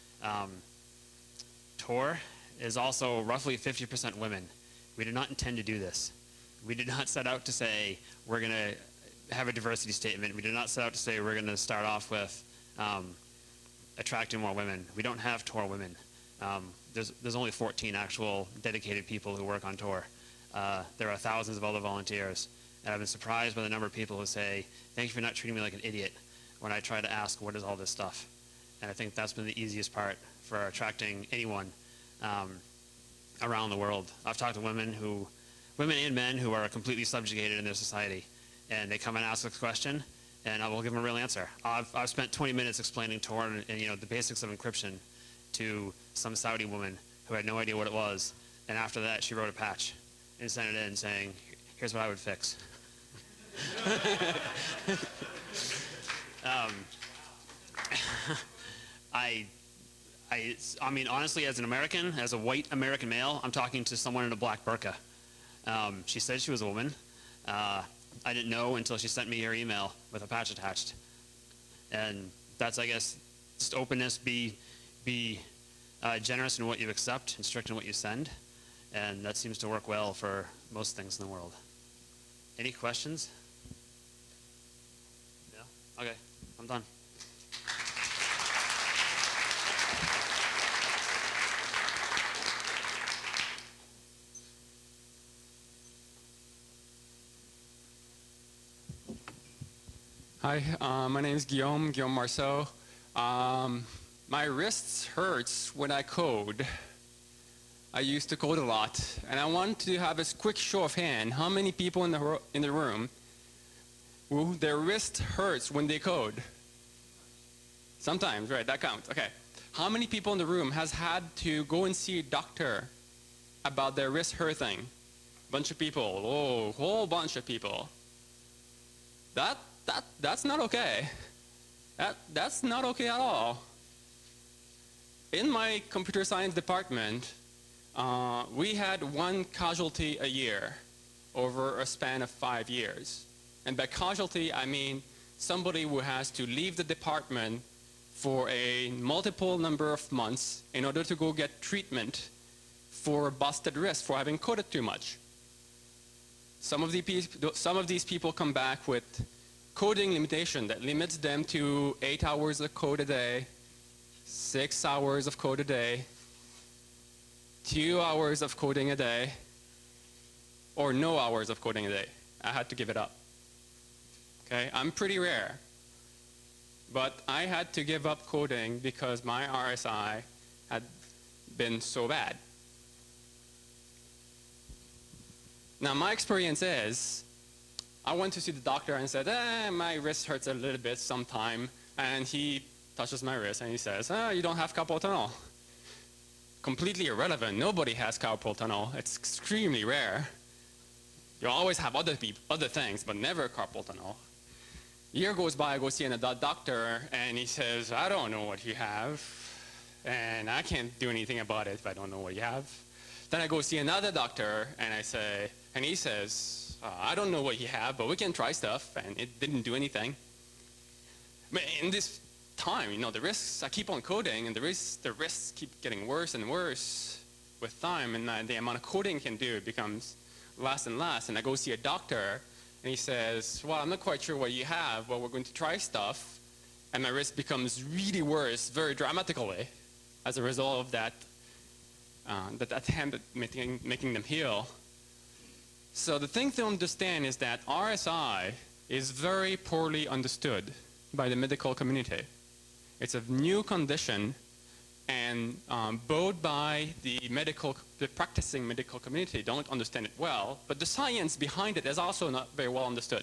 Tor is also roughly 50% women. We did not intend to do this. We did not set out to say we're going to have a diversity statement. We did not set out to say we're going to start off with attracting more women. We don't have Tor women. There's only 14 actual dedicated people who work on Tor. There are thousands of other volunteers. And I've been surprised by the number of people who say, thank you for not treating me like an idiot when I try to ask, what is all this stuff? And I think that's been the easiest part for attracting anyone around the world. I've talked to women and men who are completely subjugated in their society. And they come and ask a question, and I will give them a real answer. I've spent 20 minutes explaining Tor and the basics of encryption to some Saudi woman who had no idea what it was. And after that, she wrote a patch and sent it in saying, here's what I would fix. I mean, honestly, as an American, as a white American male, I'm talking to someone in a black burqa. She said she was a woman. I didn't know until she sent me her email with a patch attached. And that's, I guess, just openness, be generous in what you accept and strict in what you send. And that seems to work well for most things in the world. Any questions? Yeah? Okay, I'm done. Hi, my name is Guillaume Marceau. My wrists hurts when I code. I used to code a lot, and I want to have a quick show of hand. How many people in the room who their wrist hurts when they code? Sometimes, right? That counts. Okay. How many people in the room has had to go and see a doctor about their wrist hurting? Bunch of people. Oh, whole bunch of people. That's not okay. That's not okay at all. In my computer science department, we had one casualty a year over a span of 5 years. And by casualty, I mean somebody who has to leave the department for a multiple number of months in order to go get treatment for a busted wrist for having coded too much. Some of these people come back with coding limitation that limits them to 8 hours of code a day, 6 hours of code a day, 2 hours of coding a day, or no hours of coding a day. I had to give it up. Okay, I'm pretty rare. But I had to give up coding because my RSI had been so bad. Now my experience is, I went to see the doctor and said, my wrist hurts a little bit sometime. And he touches my wrist and he says, you don't have carpal tunnel. Completely irrelevant. Nobody has carpal tunnel. It's extremely rare. You always have other things, but never carpal tunnel. Year goes by, I go see another doctor, and he says, I don't know what you have, and I can't do anything about it if I don't know what you have. Then I go see another doctor, and he says, I don't know what you have, but we can try stuff, and it didn't do anything. But in this time, the risks, I keep on coding, and the risks keep getting worse and worse with time, and the amount of coding can do becomes less and less, and I go see a doctor, and he says, well, I'm not quite sure what you have, but we're going to try stuff, and my risk becomes really worse very dramatically as a result of that attempt at making them heal. So the thing to understand is that RSI is very poorly understood by the medical community. It's a new condition, and both by the practicing medical community don't understand it well, but the science behind it is also not very well understood.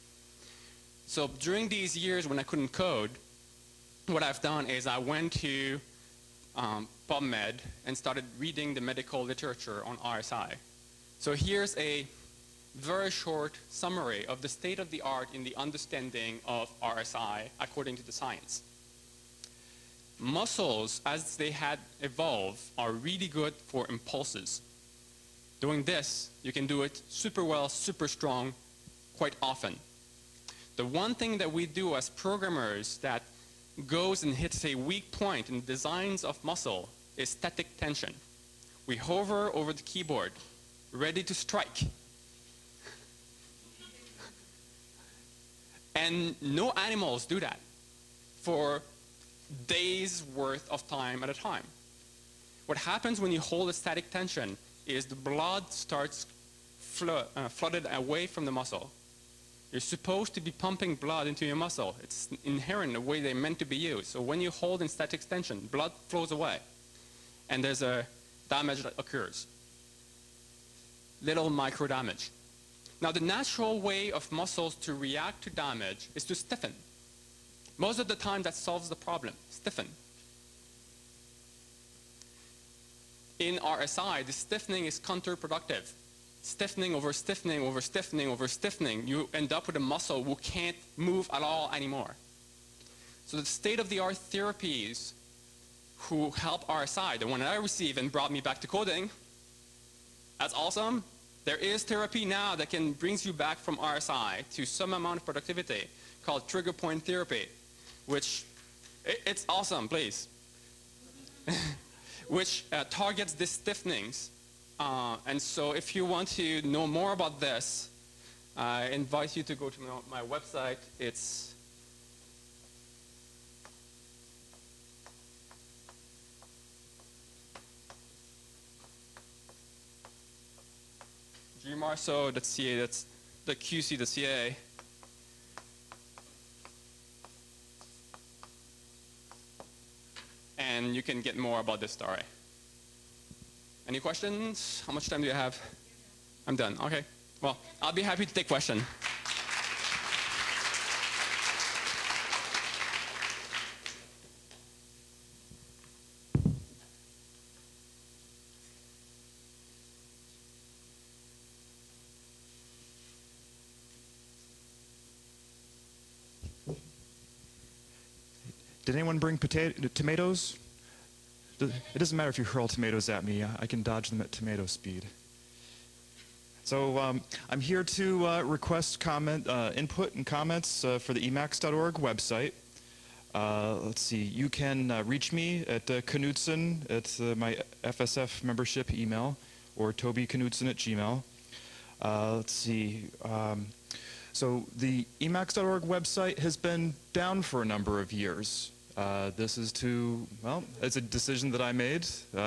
So during these years when I couldn't code, what I've done is I went to PubMed and started reading the medical literature on RSI. So here's a very short summary of the state of the art in the understanding of RSI according to the science. Muscles, as they had evolved, are really good for impulses. Doing this, you can do it super well, super strong, quite often. The one thing that we do as programmers that goes and hits a weak point in designs of muscle is static tension. We hover over the keyboard, ready to strike. And no animals do that for days worth of time at a time. What happens when you hold a static tension is the blood starts flooded away from the muscle. You're supposed to be pumping blood into your muscle. It's inherent the way they're meant to be used. So when you hold in static extension, blood flows away. And there's a damage that occurs. Little micro damage. Now the natural way of muscles to react to damage is to stiffen. Most of the time that solves the problem, stiffen. In RSI, the stiffening is counterproductive. Stiffening over stiffening over stiffening over stiffening, you end up with a muscle who can't move at all anymore. So the state-of-the-art therapies who help RSI, the one that I received and brought me back to coding, that's awesome. There is therapy now that can brings you back from RSI to some amount of productivity called trigger point therapy, which it's awesome, please. Which targets the stiffenings. And so if you want to know more about this, I invite you to go to my website. It's gmarceau.ca, that's the QC.ca. And you can get more about this story. Any questions? How much time do you have? I'm done. Okay. Well, I'll be happy to take questions. Did anyone bring tomatoes? It doesn't matter if you hurl tomatoes at me. I can dodge them at tomato speed. So I'm here to request input and comments for the emacs.org website. Let's see. You can reach me at Knudsen at my FSF membership email, or tobyknudsen@gmail. Let's see. So the emacs.org website has been down for a number of years. This is it's a decision that I made,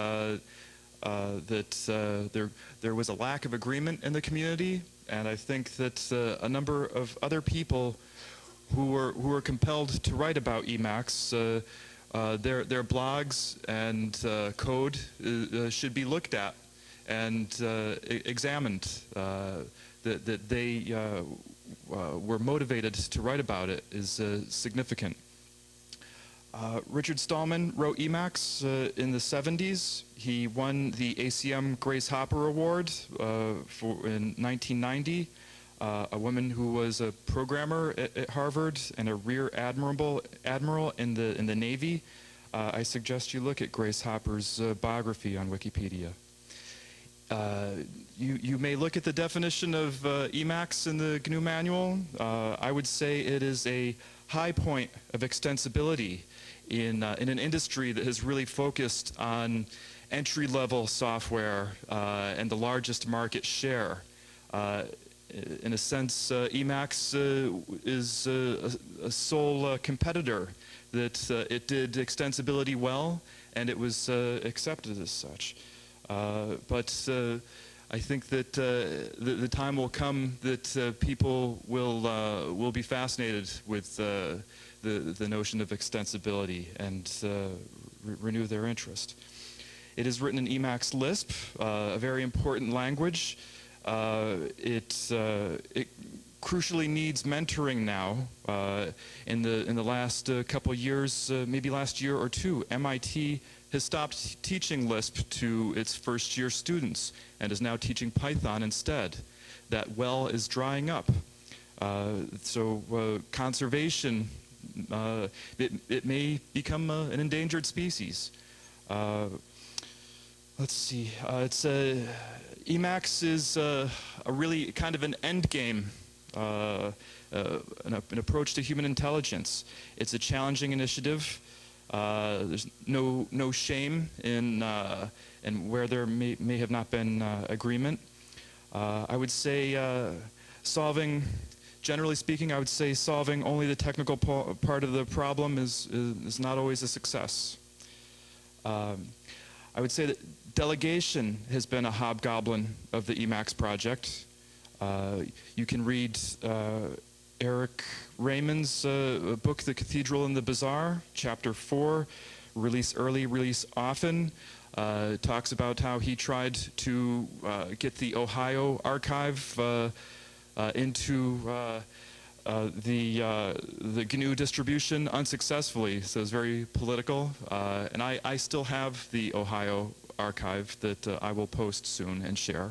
that there was a lack of agreement in the community, and I think that a number of other people who were compelled to write about Emacs, their blogs and code should be looked at and examined, that they were motivated to write about it is significant. Richard Stallman wrote Emacs in the 70s. He won the ACM Grace Hopper Award in 1990. A woman who was a programmer at Harvard and a rear admiral in the Navy. I suggest you look at Grace Hopper's biography on Wikipedia. You may look at the definition of Emacs in the GNU manual. I would say it is a high point of extensibility in an industry that has really focused on entry-level software and the largest market share. In a sense, Emacs is a sole competitor, that it did extensibility well and it was accepted as such. But I think that the time will come that people will be fascinated with the notion of extensibility and renew their interest. It is written in Emacs Lisp, a very important language. It crucially needs mentoring now. In the last couple years, maybe last year or two, MIT has stopped teaching Lisp to its first-year students and is now teaching Python instead. That well is drying up. So conservation, it may become an endangered species. Let's see. Emacs is a really kind of an end game, an approach to human intelligence. It's a challenging initiative. There's no shame in where there may have not been agreement. I would say generally speaking, I would say solving only the technical part of the problem is not always a success. I would say that delegation has been a hobgoblin of the Emacs project. You can read Eric Raymond's book, The Cathedral and the Bazaar, Chapter 4, Release Early, Release Often. Talks about how he tried to get the Ohio archive into the GNU distribution unsuccessfully, so it's very political. And I still have the Ohio archive that I will post soon and share.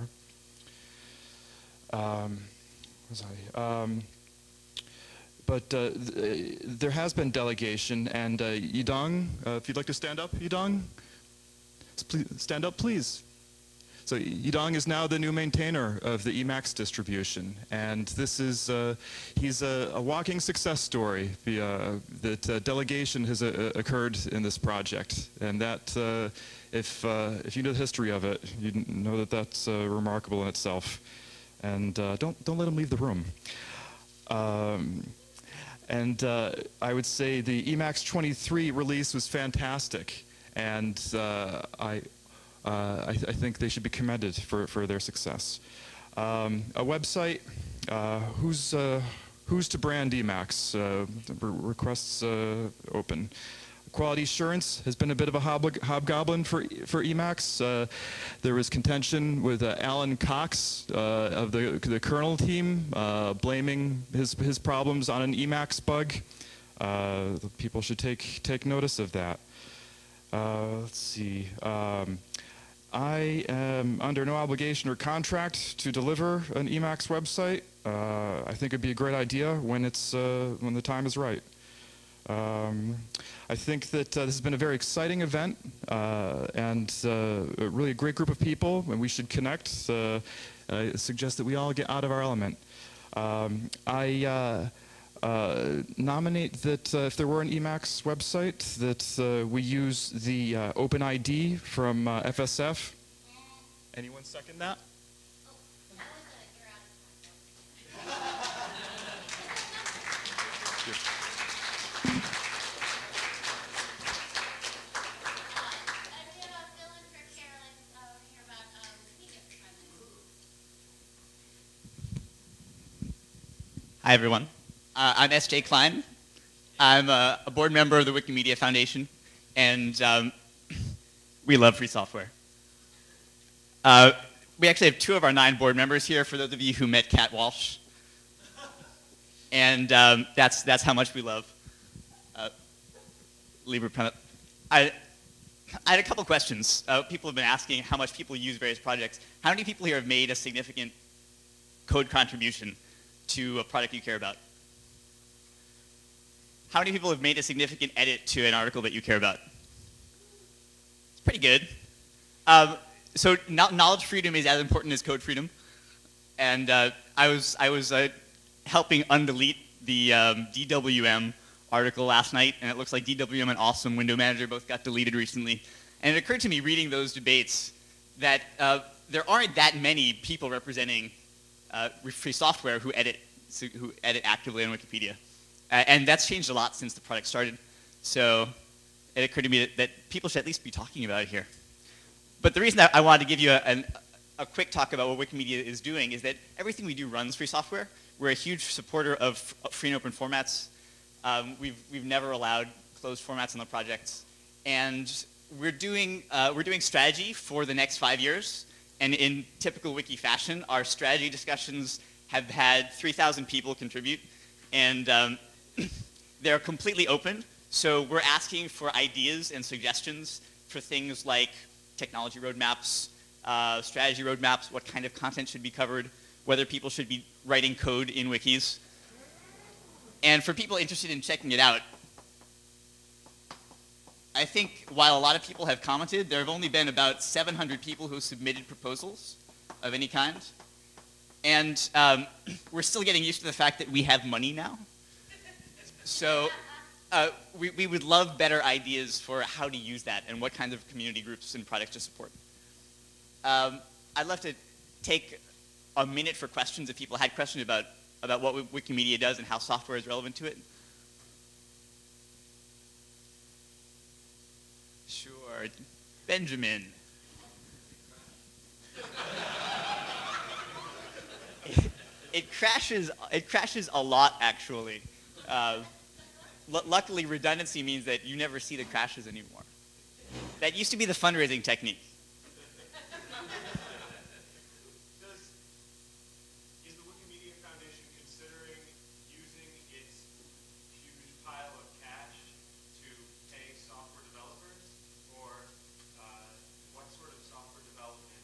But there has been delegation, and Yidong, if you'd like to stand up, Yidong, please stand up, please. So Yidong is now the new maintainer of the Emacs distribution, and this is he's a walking success story. That delegation has occurred in this project, and that if you know the history of it, you know that that's remarkable in itself. And don't let him leave the room. And I would say the Emacs 23 release was fantastic, and I think they should be commended for their success. A website, who's to brand Emacs? Requests open. Quality assurance has been a bit of a hobgoblin for Emacs. There was contention with Alan Cox of the kernel team blaming his problems on an Emacs bug. People should take notice of that. Let's see. I am under no obligation or contract to deliver an Emacs website. I think it'd be a great idea when the time is right. I think that this has been a very exciting event and really a great group of people, and we should connect. I suggest that we all get out of our element. I nominate that if there were an Emacs website, that we use the OpenID from FSF. Anyone second that? Hi, everyone. I'm S.J. Klein. I'm a board member of the Wikimedia Foundation, and we love free software. We actually have 2 of our 9 board members here, for those of you who met Kat Walsh. And that's how much we love LibrePrem. I had a couple questions. People have been asking how much people use various projects. How many people here have made a significant code contribution to a product you care about? How many people have made a significant edit to an article that you care about? It's pretty good. So knowledge freedom is as important as code freedom. And I was helping undelete the DWM article last night, and it looks like DWM and Awesome Window Manager both got deleted recently. And it occurred to me reading those debates that there aren't that many people representing free software who edit actively on Wikipedia. And that's changed a lot since the product started. So it occurred to me that people should at least be talking about it here. But the reason that I wanted to give you a quick talk about what Wikimedia is doing is that everything we do runs free software. We're a huge supporter of free and open formats. We've never allowed closed formats on the projects. And we're doing strategy for the next 5 years. And in typical wiki fashion, our strategy discussions have had 3,000 people contribute. And they're completely open. So we're asking for ideas and suggestions for things like technology roadmaps, strategy roadmaps, what kind of content should be covered, whether people should be writing code in wikis. And for people interested in checking it out, I think while a lot of people have commented, there have only been about 700 people who submitted proposals of any kind. And we're still getting used to the fact that we have money now. So we would love better ideas for how to use that and what kinds of community groups and products to support. I'd love to take a minute for questions if people had questions about what Wikimedia does and how software is relevant to it. Sure. Benjamin. it crashes a lot, actually. Luckily, redundancy means that you never see the crashes anymore. That used to be the fundraising technique. Is the Wikimedia Foundation considering using its huge pile of cash to pay software developers, or what sort of software development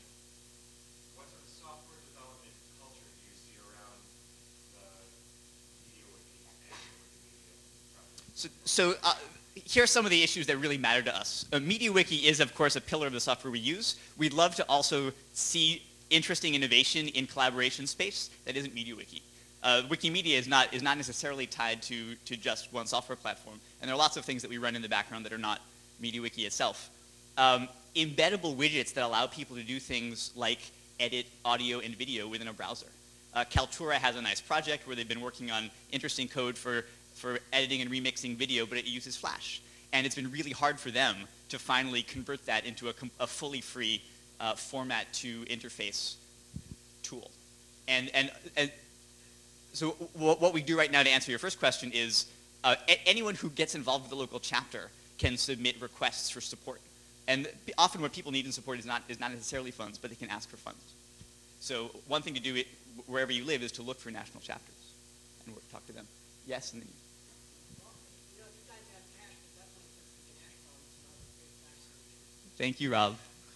culture do you see around the MediaWiki and the Wikimedia project? So here are some of the issues that really matter to us. MediaWiki is, of course, a pillar of the software we use. We'd love to also see interesting innovation in collaboration space that isn't MediaWiki. Wikimedia is not necessarily tied to just one software platform, and there are lots of things that we run in the background that are not MediaWiki itself. Embeddable widgets that allow people to do things like edit audio and video within a browser. Kaltura has a nice project where they've been working on interesting code for editing and remixing video, but it uses Flash. And it's been really hard for them to finally convert that into a fully free format to interface tool. And so what we do right now to answer your first question is anyone who gets involved with the local chapter can submit requests for support. And often what people need in support is not necessarily funds, but they can ask for funds. So one thing to do wherever you live is to look for national chapters and talk to them. Yes, and then thank you, Rob.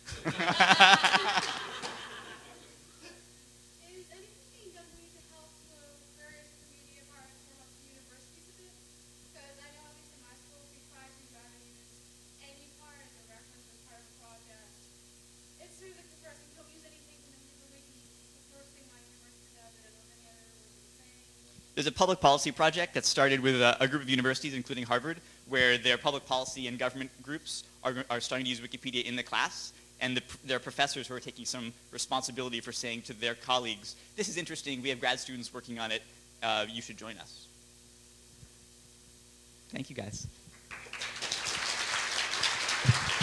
There's a public policy project that started with a group of universities, including Harvard, where their public policy and government groups are starting to use Wikipedia in the class, and there are professors who are taking some responsibility for saying to their colleagues, this is interesting, we have grad students working on it, you should join us. Thank you, guys.